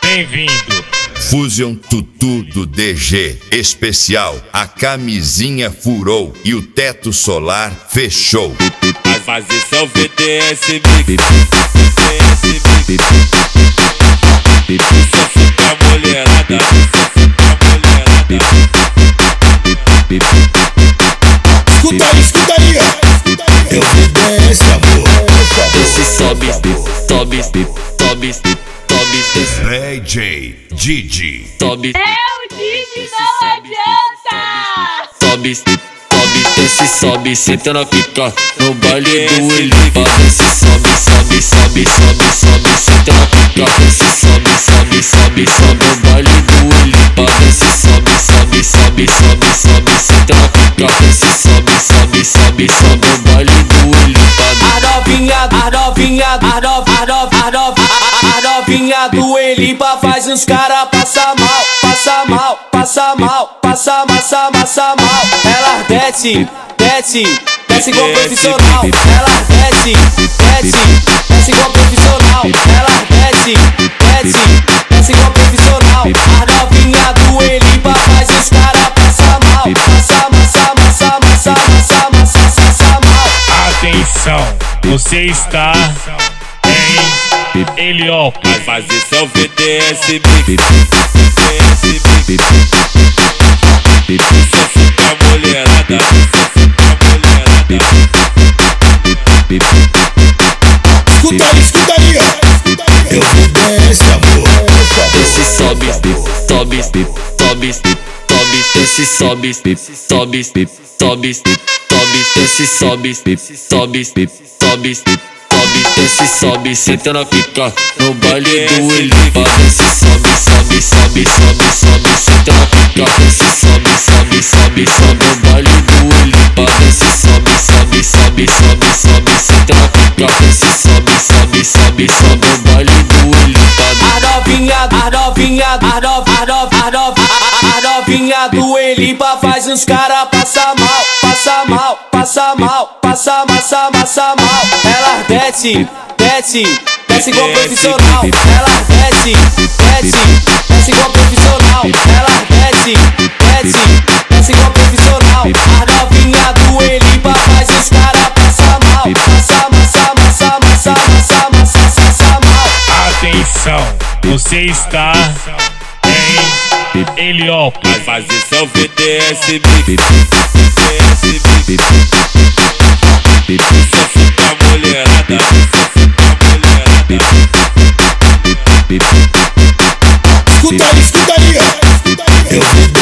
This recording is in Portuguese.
bem-vindo. Fusion Tutu do DG especial, a camisinha furou e o teto solar fechou. Mas esse é o VTS Só fica mulherada, Escuta aí, é o VTS, amor. esse sobe, sobe, sobe, sobe, desce. DJ Didi. Sobe, O Didi não adianta! sobe, sobe, desce, sobe, senta na pica no baile do Elipa. Desce, sobe, sobe, sobe, sobe, sobe, senta na pica. Desce, sobe, sobe, sobe, sobe, no baile do Elipa. Desce, sobe, sobe, sobe, sobe, sobe, senta na pica. Desce, sobe, sobe, sobe, sobe, no baile do Elipa. A novinha do Elipa faz os cara passar mal, passar mal, passar mal, passar massa, massa mal. Ela desce, desce, desce igual profissional. Ela desce, desce, desce igual profissional. Ela desce, desce, desce igual profissional. A novinha do Elipa faz os cara passar mal, passar massa, massa, massa, massa, massa, massa mal. Atenção, você está em Heliópolis. Mas esse é o VTS Só fica mulherada, Escuta aí, é o VTS, amor. Esse sobe, sobe, sobe, sobe, esse sobe, sobe, sobe, sobe, esse sobe, sobe, sobe, sobe, esse sobe, senta na pica no baile do Elipa. Esse sobe, sobe, sobe, sobe, sobe, senta na pica. Esse sobe, sobe, sobe, sobe, no baile do Elipa. Esse sobe, sobe, sobe, sobe, sobe, senta na pica. Esse sobe, sobe, sobe, sobe, no baile do Elipa. A novinha do Elipa faz uns cara passar mal, passar mal, passar mal, passar massa, massa mal. Ela desce, desce, desce igual profissional. Ela desce, desce, desce igual profissional. Ela desce, desce, desce igual profissional. A novinha do Elipa faz os cara passar mal, passar massa, massa, massa, massa, massa, massa mal. Atenção, você está em Heliópolis. Mas esse é o VTS Só fica mulherada, Escuta aí, é o VTS.